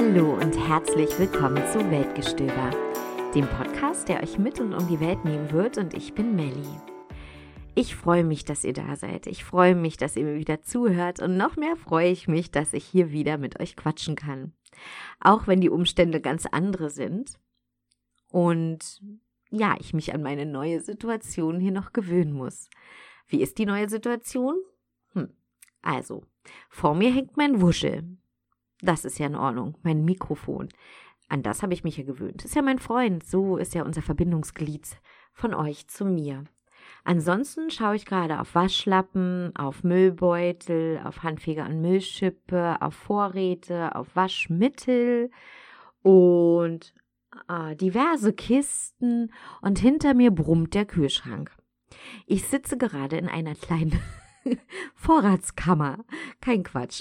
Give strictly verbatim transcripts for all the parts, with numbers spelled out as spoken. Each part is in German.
Hallo und herzlich willkommen zu Weltgestöber, dem Podcast, der euch mit und um die Welt nehmen wird, und ich bin Melli. Ich freue mich, dass ihr da seid. Ich freue mich, dass ihr mir wieder zuhört, und noch mehr freue ich mich, dass ich hier wieder mit euch quatschen kann. Auch wenn die Umstände ganz andere sind und ja, ich mich an meine neue Situation hier noch gewöhnen muss. Wie ist die neue Situation? Hm. Also, vor mir hängt mein Wuschel. Das ist ja in Ordnung, mein Mikrofon. An das habe ich mich ja gewöhnt. Das ist ja mein Freund, so ist ja unser Verbindungsglied von euch zu mir. Ansonsten schaue ich gerade auf Waschlappen, auf Müllbeutel, auf Handfeger und Müllschippe, auf Vorräte, auf Waschmittel und äh, diverse Kisten, und hinter mir brummt der Kühlschrank. Ich sitze gerade in einer kleinen Vorratskammer. Kein Quatsch.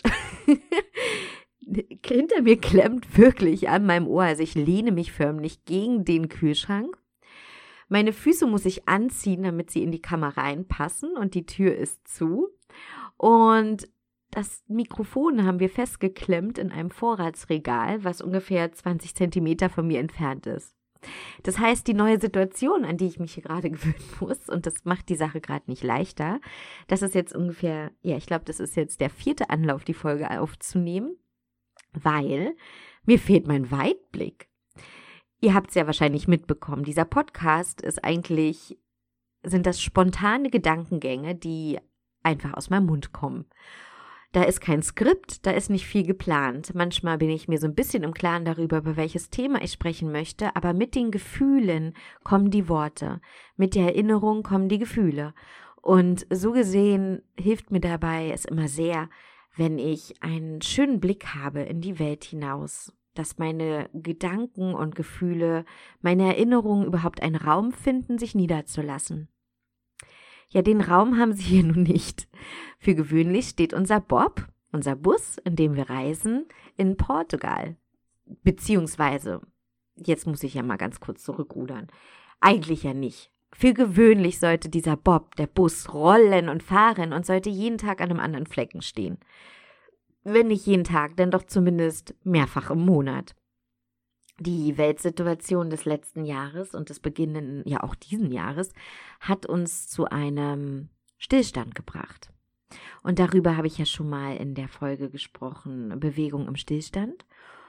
Hinter mir klemmt wirklich an meinem Ohr, also ich lehne mich förmlich gegen den Kühlschrank. Meine Füße muss ich anziehen, damit sie in die Kammer reinpassen, und die Tür ist zu. Und das Mikrofon haben wir festgeklemmt in einem Vorratsregal, was ungefähr zwanzig Zentimeter von mir entfernt ist. Das heißt, die neue Situation, an die ich mich hier gerade gewöhnen muss, und das macht die Sache gerade nicht leichter, das ist jetzt ungefähr, ja, ich glaube, das ist jetzt der vierte Anlauf, die Folge aufzunehmen, weil mir fehlt mein Weitblick. Ihr habt es ja wahrscheinlich mitbekommen, dieser Podcast ist eigentlich, sind das spontane Gedankengänge, die einfach aus meinem Mund kommen. Da ist kein Skript, da ist nicht viel geplant. Manchmal bin ich mir so ein bisschen im Klaren darüber, über welches Thema ich sprechen möchte, aber mit den Gefühlen kommen die Worte, mit der Erinnerung kommen die Gefühle. Und so gesehen hilft mir dabei es immer sehr, wenn ich einen schönen Blick habe in die Welt hinaus, dass meine Gedanken und Gefühle, meine Erinnerungen überhaupt einen Raum finden, sich niederzulassen. Ja, den Raum haben sie hier nun nicht. Für gewöhnlich steht unser Bob, unser Bus, in dem wir reisen, in Portugal. Beziehungsweise, jetzt muss ich ja mal ganz kurz zurückrudern, eigentlich ja nicht. Für gewöhnlich sollte dieser Bob, der Bus, rollen und fahren und sollte jeden Tag an einem anderen Flecken stehen. Wenn nicht jeden Tag, dann doch zumindest mehrfach im Monat. Die Weltsituation des letzten Jahres und des beginnenden, ja auch diesen Jahres, hat uns zu einem Stillstand gebracht. Und darüber habe ich ja schon mal in der Folge gesprochen, Bewegung im Stillstand.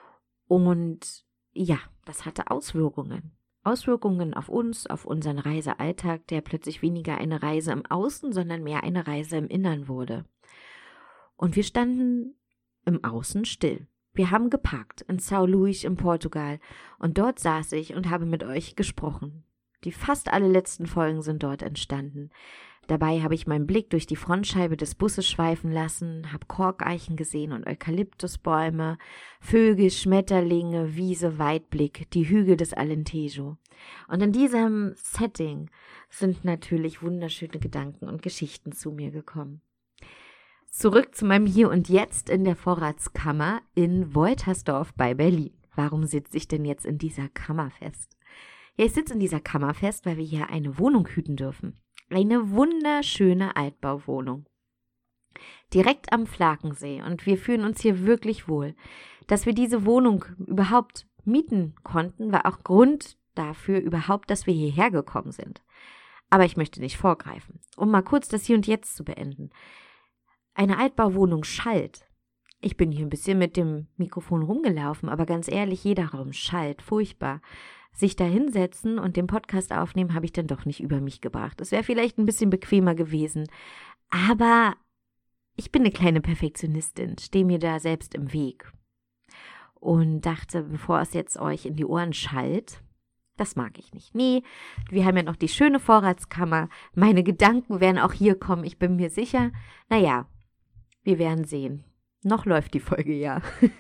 Und ja, das hatte Auswirkungen. Auswirkungen auf uns, auf unseren Reisealltag, der plötzlich weniger eine Reise im Außen, sondern mehr eine Reise im Innern wurde. Und wir standen im Außen still. Wir haben geparkt in São Luís in Portugal, und dort saß ich und habe mit euch gesprochen. Die fast alle letzten Folgen sind dort entstanden. Dabei habe ich meinen Blick durch die Frontscheibe des Busses schweifen lassen, habe Korkeichen gesehen und Eukalyptusbäume, Vögel, Schmetterlinge, Wiese, Weitblick, die Hügel des Alentejo. Und in diesem Setting sind natürlich wunderschöne Gedanken und Geschichten zu mir gekommen. Zurück zu meinem Hier und Jetzt in der Vorratskammer in Woltersdorf bei Berlin. Warum sitze ich denn jetzt in dieser Kammer fest? Ja, ich sitze in dieser Kammer fest, weil wir hier eine Wohnung hüten dürfen. Eine wunderschöne Altbauwohnung. Direkt am Flakensee, und wir fühlen uns hier wirklich wohl. Dass wir diese Wohnung überhaupt mieten konnten, war auch Grund dafür überhaupt, dass wir hierher gekommen sind. Aber ich möchte nicht vorgreifen. Um mal kurz das Hier und Jetzt zu beenden. Eine Altbauwohnung schallt. Ich bin hier ein bisschen mit dem Mikrofon rumgelaufen, aber ganz ehrlich, jeder Raum schallt, furchtbar. Sich da hinsetzen und den Podcast aufnehmen, habe ich dann doch nicht über mich gebracht. Es wäre vielleicht ein bisschen bequemer gewesen, aber ich bin eine kleine Perfektionistin, stehe mir da selbst im Weg und dachte, bevor es jetzt euch in die Ohren schallt, das mag ich nicht. Nee, wir haben ja noch die schöne Vorratskammer, meine Gedanken werden auch hier kommen, ich bin mir sicher. Naja, wir werden sehen. Noch läuft die Folge ja.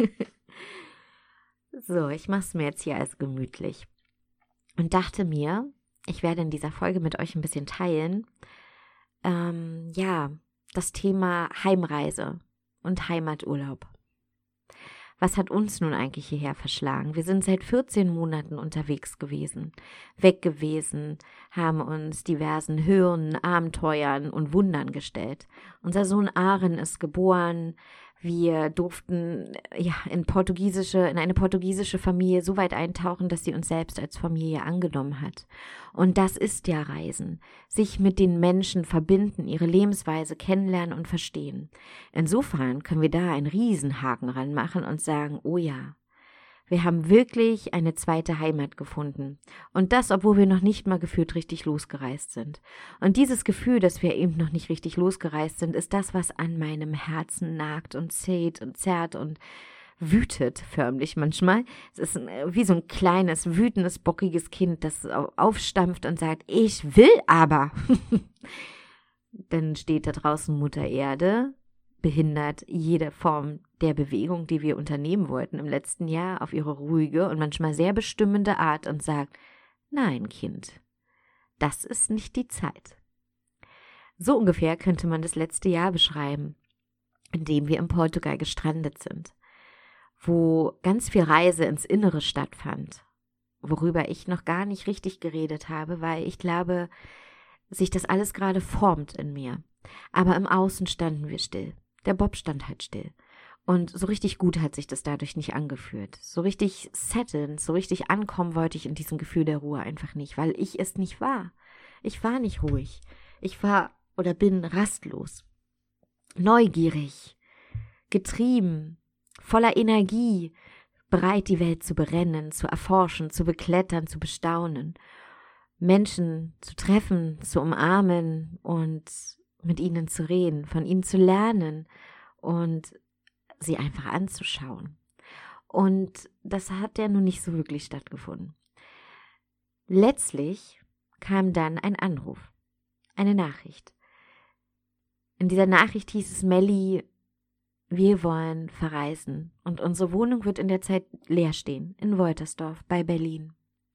So, ich mache es mir jetzt hier als gemütlich. Und dachte mir, ich werde in dieser Folge mit euch ein bisschen teilen, ähm, ja, das Thema Heimreise und Heimaturlaub. Was hat uns nun eigentlich hierher verschlagen? Wir sind seit vierzehn Monaten unterwegs gewesen, weg gewesen, haben uns diversen Hürden, Abenteuern und Wundern gestellt. Unser Sohn Aaron ist geboren, Wir durften ja in portugiesische, in eine portugiesische Familie so weit eintauchen, dass sie uns selbst als Familie angenommen hat. Und das ist ja Reisen. Sich mit den Menschen verbinden, ihre Lebensweise kennenlernen und verstehen. Insofern können wir da einen Riesenhaken ranmachen und sagen, oh ja, wir haben wirklich eine zweite Heimat gefunden. Und das, obwohl wir noch nicht mal gefühlt richtig losgereist sind. Und dieses Gefühl, dass wir eben noch nicht richtig losgereist sind, ist das, was an meinem Herzen nagt und zählt und zerrt und wütet förmlich manchmal. Es ist wie so ein kleines, wütendes, bockiges Kind, das aufstampft und sagt, ich will aber. Dann steht da draußen Mutter Erde, behindert jede Form der Bewegung, die wir unternehmen wollten im letzten Jahr, auf ihre ruhige und manchmal sehr bestimmende Art und sagt, nein, Kind, das ist nicht die Zeit. So ungefähr könnte man das letzte Jahr beschreiben, in dem wir in Portugal gestrandet sind, wo ganz viel Reise ins Innere stattfand, worüber ich noch gar nicht richtig geredet habe, weil ich glaube, sich das alles gerade formt in mir. Aber im Außen standen wir still. Der Bob stand halt still. Und so richtig gut hat sich das dadurch nicht angefühlt. So richtig setteln, so richtig ankommen wollte ich in diesem Gefühl der Ruhe einfach nicht, weil ich es nicht war. Ich war nicht ruhig. Ich war oder bin rastlos, neugierig, getrieben, voller Energie, bereit, die Welt zu berennen, zu erforschen, zu beklettern, zu bestaunen, Menschen zu treffen, zu umarmen und mit ihnen zu reden, von ihnen zu lernen und sie einfach anzuschauen. Und das hat ja nun nicht so wirklich stattgefunden. Letztlich kam dann ein Anruf, eine Nachricht. In dieser Nachricht hieß es, Melli, wir wollen verreisen und unsere Wohnung wird in der Zeit leer stehen, in Woltersdorf bei Berlin.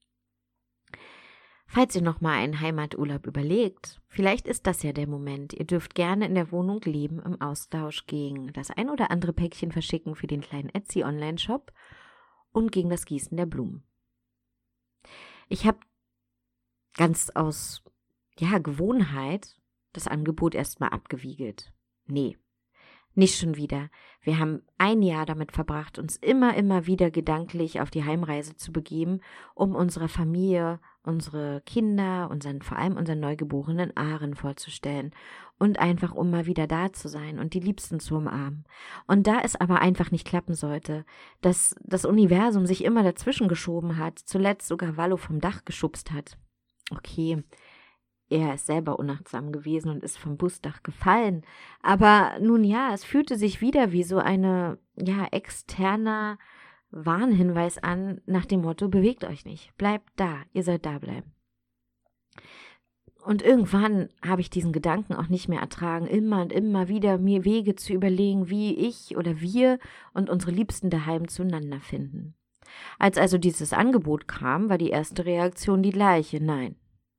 Falls ihr nochmal einen Heimaturlaub überlegt, vielleicht ist das ja der Moment. Ihr dürft gerne in der Wohnung leben, im Austausch gegen das ein oder andere Päckchen verschicken für den kleinen Etsy-Online-Shop und gegen das Gießen der Blumen. Ich habe ganz aus ja, Gewohnheit das Angebot erstmal abgewiegelt. Nee, nicht schon wieder. Wir haben ein Jahr damit verbracht, uns immer, immer wieder gedanklich auf die Heimreise zu begeben, um unserer Familie, unsere Kinder, unseren, vor allem unseren neugeborenen Ahren vorzustellen und einfach, um mal wieder da zu sein und die Liebsten zu umarmen. Und da es aber einfach nicht klappen sollte, dass das Universum sich immer dazwischen geschoben hat, zuletzt sogar Wallo vom Dach geschubst hat. Okay, er ist selber unachtsam gewesen und ist vom Busdach gefallen. Aber nun ja, es fühlte sich wieder wie so eine, ja, externer Warnhinweis an, nach dem Motto, bewegt euch nicht, bleibt da, ihr sollt da bleiben. Und irgendwann habe ich diesen Gedanken auch nicht mehr ertragen, immer und immer wieder mir Wege zu überlegen, wie ich oder wir und unsere Liebsten daheim zueinander finden. Als also dieses Angebot kam, war die erste Reaktion die gleiche, nein.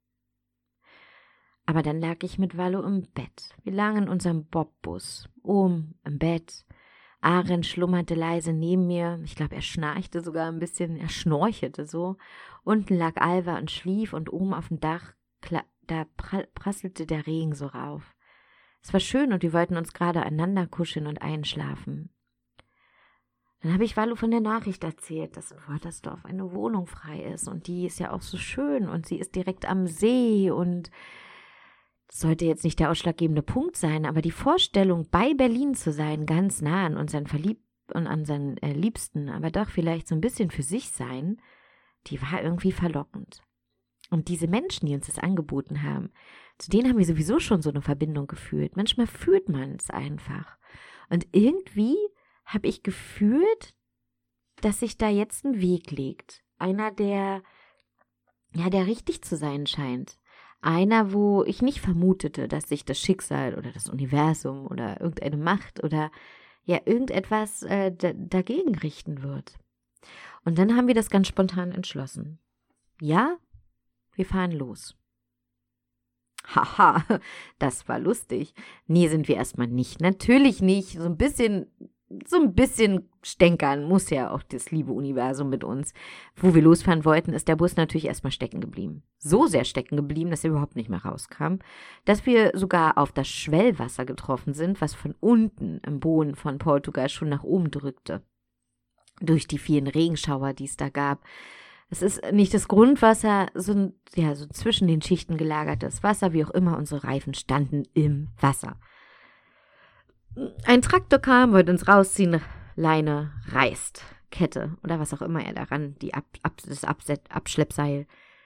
Aber dann lag ich mit Wallo im Bett. Wir lagen in unserem Bobbus, oben im Bett. Aren schlummerte leise neben mir. Ich glaube, er schnarchte sogar ein bisschen, er schnorchelte so. Unten lag Alva und schlief und oben auf dem Dach, da prasselte der Regen so rauf. Es war schön und wir wollten uns gerade einander kuscheln und einschlafen. Dann habe ich Wallo von der Nachricht erzählt, dass in Woltersdorf eine Wohnung frei ist und die ist ja auch so schön und sie ist direkt am See und das sollte jetzt nicht der ausschlaggebende Punkt sein, aber die Vorstellung, bei Berlin zu sein, ganz nah an unseren Verliebten und an unseren äh, Liebsten, aber doch vielleicht so ein bisschen für sich sein, die war irgendwie verlockend. Und diese Menschen, die uns das angeboten haben, zu denen haben wir sowieso schon so eine Verbindung gefühlt. Manchmal fühlt man es einfach. Und irgendwie habe ich gefühlt, dass sich da jetzt ein Weg legt. Einer, der, ja, der richtig zu sein scheint. Einer, wo ich nicht vermutete, dass sich das Schicksal oder das Universum oder irgendeine Macht oder ja irgendetwas äh, d- dagegen richten wird. Und dann haben wir das ganz spontan entschlossen. Ja, wir fahren los. Haha, das war lustig. Nee, sind wir erstmal nicht. Natürlich nicht. So ein bisschen so ein bisschen stänkern muss ja auch das liebe Universum mit uns. Wo wir losfahren wollten, ist der Bus natürlich erstmal stecken geblieben. So sehr stecken geblieben, dass er überhaupt nicht mehr rauskam, dass wir sogar auf das Schwellwasser getroffen sind, was von unten im Boden von Portugal schon nach oben drückte. Durch die vielen Regenschauer, die es da gab. Es ist nicht das Grundwasser, so, ja, so zwischen den Schichten gelagertes Wasser, wie auch immer, unsere Reifen standen im Wasser. Ein Traktor kam, wollte uns rausziehen, Leine reißt, Kette oder was auch immer er daran, die Ab, Ab, das Abset, Abschleppseil.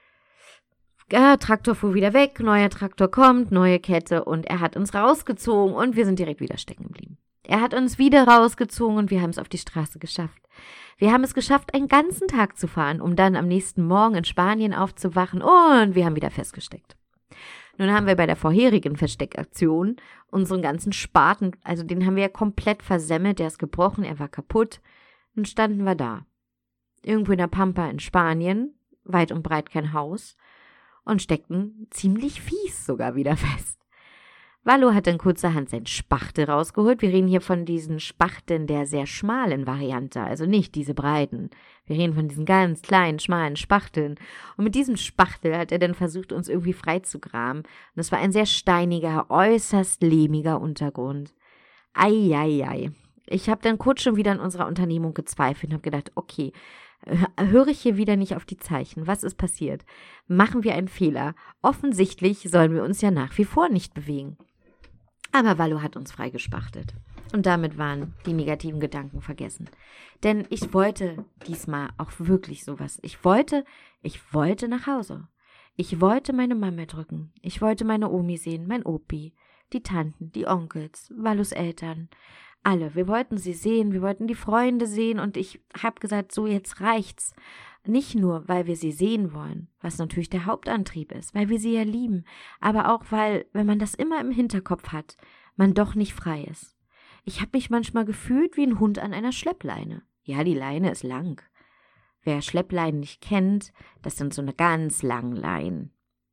Ja, Traktor fuhr wieder weg, neuer Traktor kommt, neue Kette und er hat uns rausgezogen und wir sind direkt wieder stecken geblieben. Er hat uns wieder rausgezogen und wir haben es auf die Straße geschafft. Wir haben es geschafft, einen ganzen Tag zu fahren, um dann am nächsten Morgen in Spanien aufzuwachen und wir haben wieder festgesteckt. Nun haben wir bei der vorherigen Versteckaktion unseren ganzen Spaten, also den haben wir ja komplett versemmelt, der ist gebrochen, er war kaputt. Nun standen wir da. Irgendwo in der Pampa in Spanien, weit und breit kein Haus, und steckten ziemlich fies sogar wieder fest. Valo hat dann kurzerhand sein Spachtel rausgeholt. Wir reden hier von diesen Spachteln der sehr schmalen Variante, also nicht diese breiten. Wir reden von diesen ganz kleinen, schmalen Spachteln. Und mit diesem Spachtel hat er dann versucht, uns irgendwie freizugraben. Und es war ein sehr steiniger, äußerst lehmiger Untergrund. Ei, ei, ei. Ich habe dann kurz schon wieder an unserer Unternehmung gezweifelt und habe gedacht, okay, höre ich hier wieder nicht auf die Zeichen? Was ist passiert? Machen wir einen Fehler? Offensichtlich sollen wir uns ja nach wie vor nicht bewegen. Aber Valo hat uns freigespachtelt. Und damit waren die negativen Gedanken vergessen. Denn ich wollte diesmal auch wirklich sowas. Ich wollte, ich wollte nach Hause. Ich wollte meine Mama drücken. Ich wollte meine Omi sehen, mein Opi, die Tanten, die Onkels, Valos Eltern. Alle. Wir wollten sie sehen, wir wollten die Freunde sehen und ich habe gesagt, so jetzt reicht's. Nicht nur, weil wir sie sehen wollen, was natürlich der Hauptantrieb ist, weil wir sie ja lieben, aber auch, weil, wenn man das immer im Hinterkopf hat, man doch nicht frei ist. Ich habe mich manchmal gefühlt wie ein Hund an einer Schleppleine. Ja, die Leine ist lang. Wer Schleppleinen nicht kennt, das sind so eine ganz langen Leinen.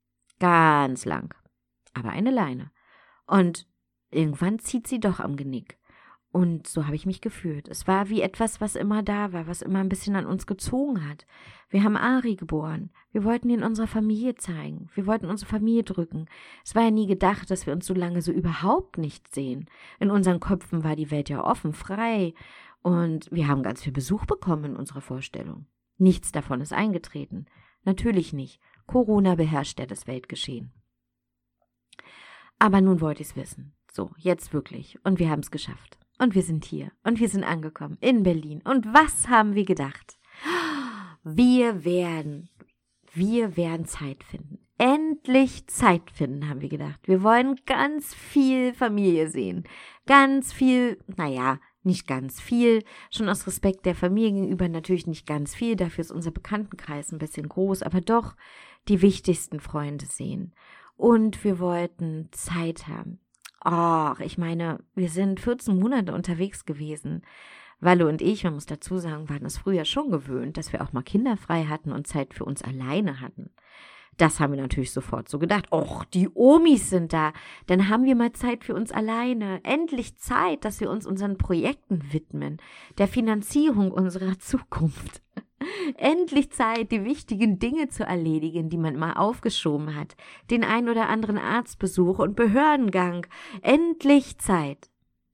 Ganz lang. Aber eine Leine. Und irgendwann zieht sie doch am Genick. Und so habe ich mich gefühlt. Es war wie etwas, was immer da war, was immer ein bisschen an uns gezogen hat. Wir haben Ari geboren. Wir wollten ihn unserer Familie zeigen. Wir wollten unsere Familie drücken. Es war ja nie gedacht, dass wir uns so lange so überhaupt nicht sehen. In unseren Köpfen war die Welt ja offen, frei. Und wir haben ganz viel Besuch bekommen in unserer Vorstellung. Nichts davon ist eingetreten. Natürlich nicht. Corona beherrscht ja das Weltgeschehen. Aber nun wollte ich es wissen. So, jetzt wirklich. Und wir haben es geschafft. Und wir sind hier. Und wir sind angekommen in Berlin. Und was haben wir gedacht? Wir werden, wir werden Zeit finden. Endlich Zeit finden, haben wir gedacht. Wir wollen ganz viel Familie sehen. Ganz viel, naja, nicht ganz viel. Schon aus Respekt der Familie gegenüber natürlich nicht ganz viel. Dafür ist unser Bekanntenkreis ein bisschen groß. Aber doch die wichtigsten Freunde sehen. Und wir wollten Zeit haben. Ach, ich meine, wir sind vierzehn Monate unterwegs gewesen. Valo und ich, man muss dazu sagen, waren es früher schon gewöhnt, dass wir auch mal kinderfrei hatten und Zeit für uns alleine hatten. Das haben wir natürlich sofort so gedacht. Och, die Omis sind da. Dann haben wir mal Zeit für uns alleine. Endlich Zeit, dass wir uns unseren Projekten widmen, der Finanzierung unserer Zukunft. Endlich Zeit, die wichtigen Dinge zu erledigen, die man mal aufgeschoben hat. Den ein oder anderen Arztbesuch und Behördengang. Endlich Zeit.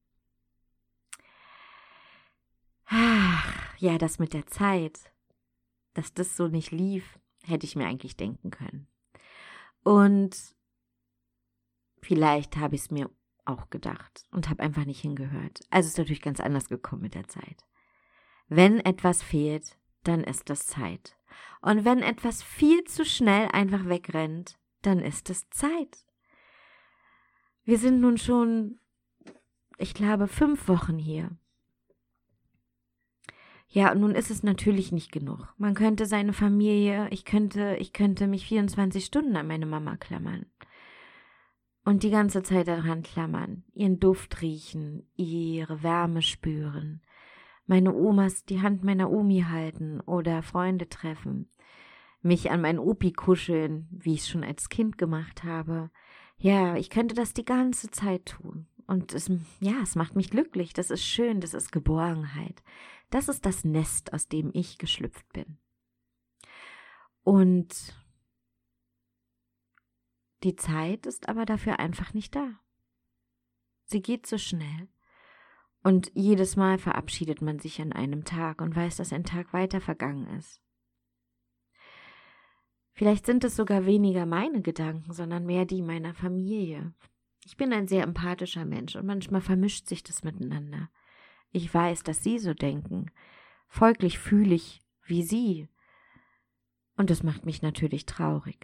Ach, ja, das mit der Zeit, dass das so nicht lief, hätte ich mir eigentlich denken können. Und vielleicht habe ich es mir auch gedacht und habe einfach nicht hingehört. Also es ist natürlich ganz anders gekommen mit der Zeit. Wenn etwas fehlt, dann ist das Zeit. Und wenn etwas viel zu schnell einfach wegrennt, dann ist es Zeit. Wir sind nun schon, ich glaube, fünf Wochen hier. Ja, und nun ist es natürlich nicht genug. Man könnte seine Familie, ich könnte, ich könnte mich vierundzwanzig Stunden an meine Mama klammern. Und die ganze Zeit daran klammern, ihren Duft riechen, ihre Wärme spüren. Meine Omas die Hand meiner Omi halten oder Freunde treffen, mich an meinen Opi kuscheln, wie ich es schon als Kind gemacht habe. Ja, ich könnte das die ganze Zeit tun. Und es, ja, es macht mich glücklich. Das ist schön, das ist Geborgenheit. Das ist das Nest, aus dem ich geschlüpft bin. Und die Zeit ist aber dafür einfach nicht da. Sie geht so schnell. Und jedes Mal verabschiedet man sich an einem Tag und weiß, dass ein Tag weiter vergangen ist. Vielleicht sind es sogar weniger meine Gedanken, sondern mehr die meiner Familie. Ich bin ein sehr empathischer Mensch und manchmal vermischt sich das miteinander. Ich weiß, dass sie so denken. Folglich fühle ich wie sie. Und das macht mich natürlich traurig.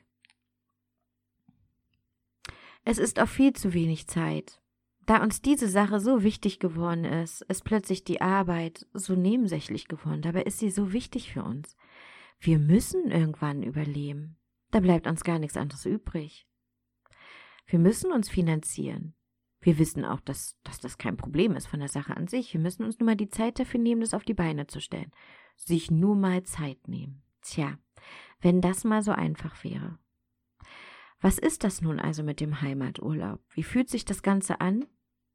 Es ist auch viel zu wenig Zeit. Da uns diese Sache so wichtig geworden ist, ist plötzlich die Arbeit so nebensächlich geworden. Dabei ist sie so wichtig für uns. Wir müssen irgendwann überleben. Da bleibt uns gar nichts anderes übrig. Wir müssen uns finanzieren. Wir wissen auch, dass, dass das kein Problem ist von der Sache an sich. Wir müssen uns nur mal die Zeit dafür nehmen, das auf die Beine zu stellen. Sich nur mal Zeit nehmen. Tja, wenn das mal so einfach wäre. Was ist das nun also mit dem Heimaturlaub? Wie fühlt sich das Ganze an?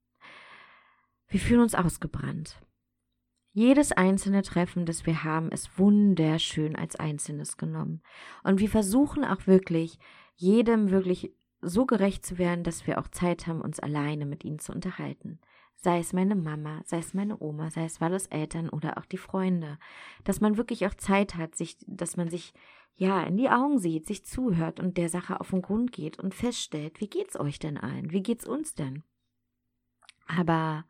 Wir fühlen uns ausgebrannt. Jedes einzelne Treffen, das wir haben, ist wunderschön als Einzelnes genommen. Und wir versuchen auch wirklich, jedem wirklich so gerecht zu werden, dass wir auch Zeit haben, uns alleine mit ihnen zu unterhalten. Sei es meine Mama, sei es meine Oma, sei es Walles Eltern oder auch die Freunde. Dass man wirklich auch Zeit hat, sich, dass man sich ja in die Augen sieht, sich zuhört und der Sache auf den Grund geht und feststellt, wie geht's euch denn allen? Wie geht's uns denn? Aber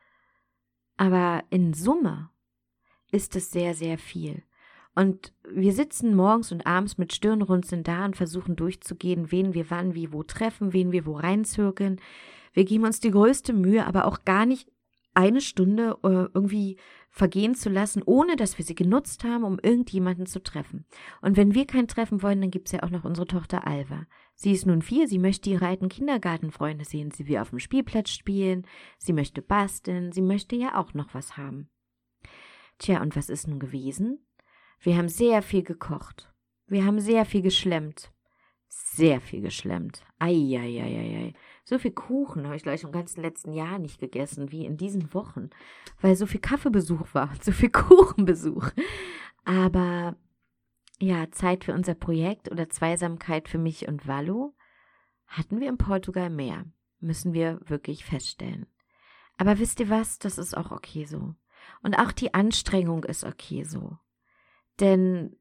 Aber in Summe ist es sehr, sehr viel. Und wir sitzen morgens und abends mit Stirnrunzeln da und versuchen durchzugehen, wen wir wann, wie, wo treffen, wen wir wo reinzirkeln. Wir geben uns die größte Mühe, aber auch gar nicht eine Stunde äh, irgendwie vergehen zu lassen, ohne dass wir sie genutzt haben, um irgendjemanden zu treffen. Und wenn wir keinen treffen wollen, dann gibt es ja auch noch unsere Tochter Alva. Sie ist nun vier, sie möchte ihre alten Kindergartenfreunde sehen, sie will auf dem Spielplatz spielen, sie möchte basteln, sie möchte ja auch noch was haben. Tja, und was ist nun gewesen? Wir haben sehr viel gekocht. Wir haben sehr viel geschlemmt. Sehr viel geschlemmt. Eieieiei. So viel Kuchen habe ich gleich im ganzen letzten Jahr nicht gegessen, wie in diesen Wochen, weil so viel Kaffeebesuch war, so viel Kuchenbesuch. Aber ja, Zeit für unser Projekt oder Zweisamkeit für mich und Wallo hatten wir in Portugal mehr, müssen wir wirklich feststellen. Aber wisst ihr was, das ist auch okay so. Und auch die Anstrengung ist okay so. Denn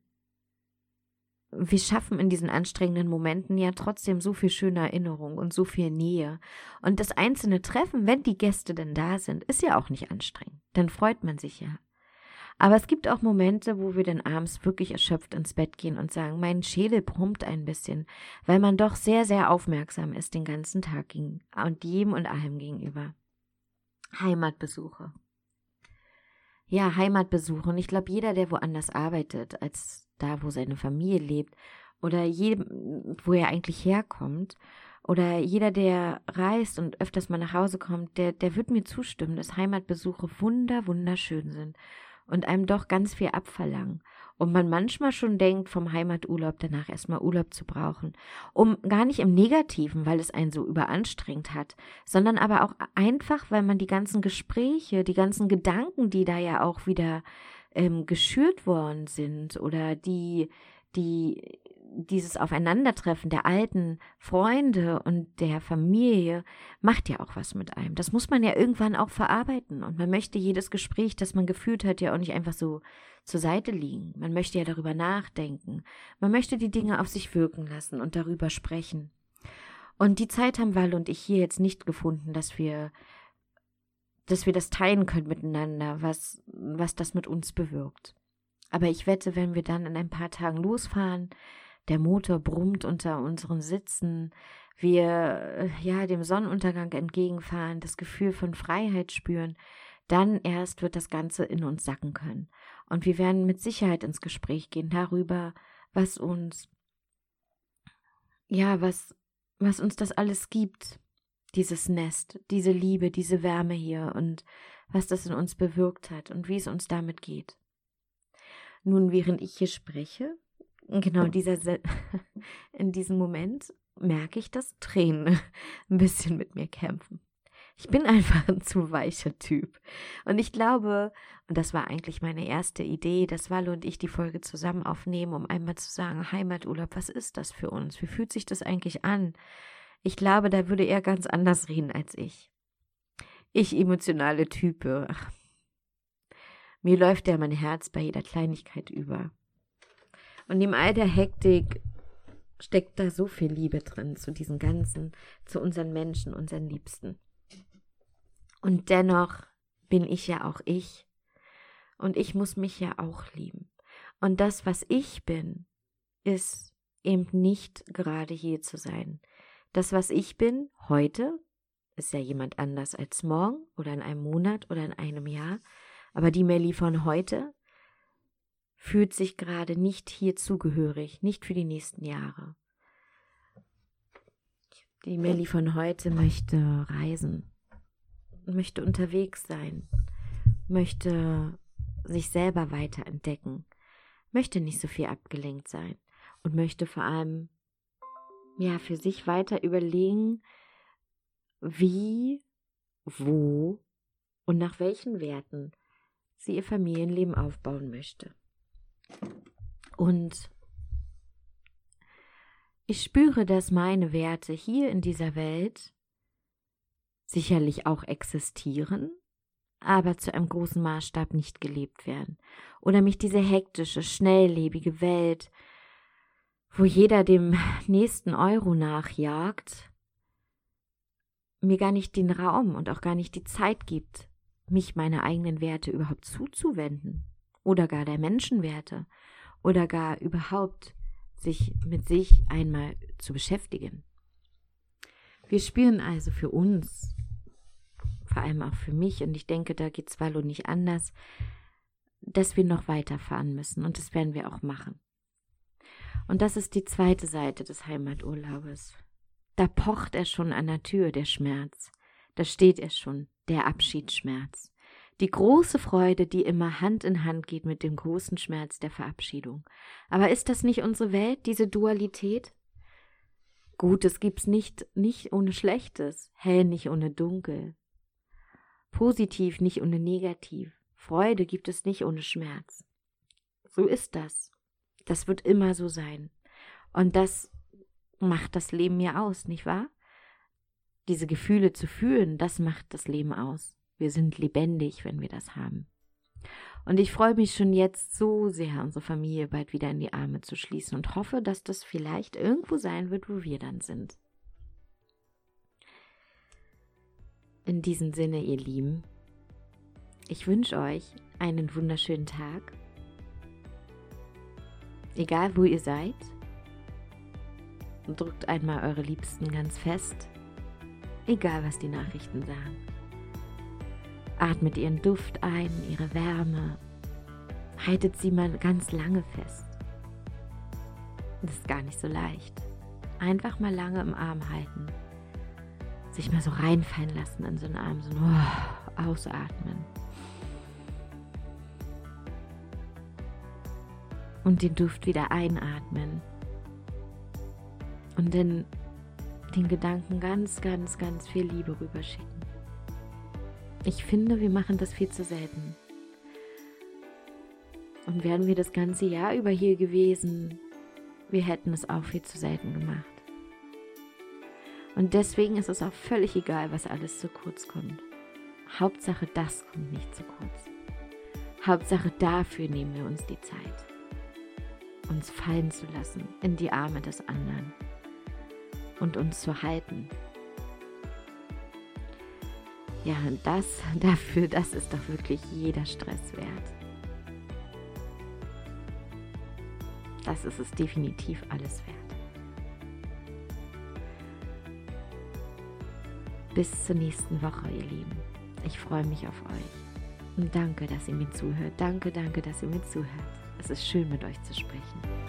wir schaffen in diesen anstrengenden Momenten ja trotzdem so viel schöne Erinnerung und so viel Nähe. Und das einzelne Treffen, wenn die Gäste denn da sind, ist ja auch nicht anstrengend. Dann freut man sich ja. Aber es gibt auch Momente, wo wir dann abends wirklich erschöpft ins Bett gehen und sagen, mein Schädel brummt ein bisschen, weil man doch sehr, sehr aufmerksam ist den ganzen Tag gegen, und jedem und allem gegenüber. Heimatbesuche. Ja, Heimatbesuche. Und ich glaube, jeder, der woanders arbeitet, als da, wo seine Familie lebt, oder jedem, wo er eigentlich herkommt, oder jeder, der reist und öfters mal nach Hause kommt, der, der wird mir zustimmen, dass Heimatbesuche wunder, wunderschön sind und einem doch ganz viel abverlangen. Und man manchmal schon denkt, vom Heimaturlaub danach erstmal Urlaub zu brauchen. Um gar nicht im Negativen, weil es einen so überanstrengt hat, sondern aber auch einfach, weil man die ganzen Gespräche, die ganzen Gedanken, die da ja auch wieder ähm, geschürt worden sind oder die, die dieses Aufeinandertreffen der alten Freunde und der Familie macht ja auch was mit einem. Das muss man ja irgendwann auch verarbeiten. Und man möchte jedes Gespräch, das man geführt hat, ja auch nicht einfach so zur Seite liegen. Man möchte ja darüber nachdenken. Man möchte die Dinge auf sich wirken lassen und darüber sprechen. Und die Zeit haben Wal und ich hier jetzt nicht gefunden, dass wir, dass wir das teilen können miteinander, was, was das mit uns bewirkt. Aber ich wette, wenn wir dann in ein paar Tagen losfahren, der Motor brummt unter unseren Sitzen, wir ja dem Sonnenuntergang entgegenfahren, das Gefühl von Freiheit spüren, dann erst wird das Ganze in uns sacken können. Und wir werden mit Sicherheit ins Gespräch gehen darüber, was uns, ja, was, was uns das alles gibt, dieses Nest, diese Liebe, diese Wärme hier und was das in uns bewirkt hat und wie es uns damit geht. Nun, während ich hier spreche, genau dieser in diesem Moment merke ich, dass Tränen ein bisschen mit mir kämpfen. Ich bin einfach ein zu weicher Typ. Und ich glaube, und das war eigentlich meine erste Idee, dass Walle und ich die Folge zusammen aufnehmen, um einmal zu sagen, Heimaturlaub, was ist das für uns? Wie fühlt sich das eigentlich an? Ich glaube, da würde er ganz anders reden als ich. Ich emotionale Type. Ach, mir läuft ja mein Herz bei jeder Kleinigkeit über. Und in all der Hektik steckt da so viel Liebe drin zu diesen ganzen, zu unseren Menschen, unseren Liebsten. Und dennoch bin ich ja auch ich. Und ich muss mich ja auch lieben. Und das, was ich bin, ist eben nicht gerade hier zu sein. Das, was ich bin heute, ist ja jemand anders als morgen oder in einem Monat oder in einem Jahr. Aber die Melli von heute fühlt sich gerade nicht hier zugehörig, nicht für die nächsten Jahre. Die Melli von heute möchte reisen, möchte unterwegs sein, möchte sich selber weiterentdecken, möchte nicht so viel abgelenkt sein und möchte vor allem ja für sich weiter überlegen, wie, wo und nach welchen Werten sie ihr Familienleben aufbauen möchte. Und ich spüre, dass meine Werte hier in dieser Welt sicherlich auch existieren, aber zu einem großen Maßstab nicht gelebt werden. Oder mich diese hektische, schnelllebige Welt, wo jeder dem nächsten Euro nachjagt, mir gar nicht den Raum und auch gar nicht die Zeit gibt, mich meine eigenen Werte überhaupt zuzuwenden. Oder gar der Menschenwerte. Oder gar überhaupt sich mit sich einmal zu beschäftigen. Wir spüren also für uns, vor allem auch für mich, und ich denke, da geht es Wallo nicht anders, dass wir noch weiterfahren müssen, und das werden wir auch machen. Und das ist die zweite Seite des Heimaturlaubes. Da pocht er schon an der Tür, der Schmerz. Da steht er schon, der Abschiedsschmerz. Die große Freude, die immer Hand in Hand geht mit dem großen Schmerz der Verabschiedung. Aber ist das nicht unsere Welt, diese Dualität? Gutes gibt's nicht, nicht ohne Schlechtes, hell nicht ohne Dunkel, positiv nicht ohne negativ, Freude gibt es nicht ohne Schmerz. So ist das. Das wird immer so sein. Und das macht das Leben ja aus, nicht wahr? Diese Gefühle zu fühlen, das macht das Leben aus. Wir sind lebendig, wenn wir das haben. Und ich freue mich schon jetzt so sehr, unsere Familie bald wieder in die Arme zu schließen und hoffe, dass das vielleicht irgendwo sein wird, wo wir dann sind. In diesem Sinne, ihr Lieben, ich wünsche euch einen wunderschönen Tag. Egal, wo ihr seid, drückt einmal eure Liebsten ganz fest, egal, was die Nachrichten sagen. Atmet ihren Duft ein, ihre Wärme. Haltet sie mal ganz lange fest. Das ist gar nicht so leicht. Einfach mal lange im Arm halten. Sich mal so reinfallen lassen in so einen Arm. So oh, ausatmen. Und den Duft wieder einatmen. Und dann den Gedanken ganz, ganz, ganz viel Liebe rüberschicken. Ich finde, wir machen das viel zu selten. Und wären wir das ganze Jahr über hier gewesen, wir hätten es auch viel zu selten gemacht. Und deswegen ist es auch völlig egal, was alles zu kurz kommt. Hauptsache, das kommt nicht zu kurz. Hauptsache, dafür nehmen wir uns die Zeit, uns fallen zu lassen in die Arme des anderen und uns zu halten. Ja, und das, dafür, das ist doch wirklich jeder Stress wert. Das ist es definitiv alles wert. Bis zur nächsten Woche, ihr Lieben. Ich freue mich auf euch. Und danke, dass ihr mir zuhört. Danke, danke, dass ihr mir zuhört. Es ist schön, mit euch zu sprechen.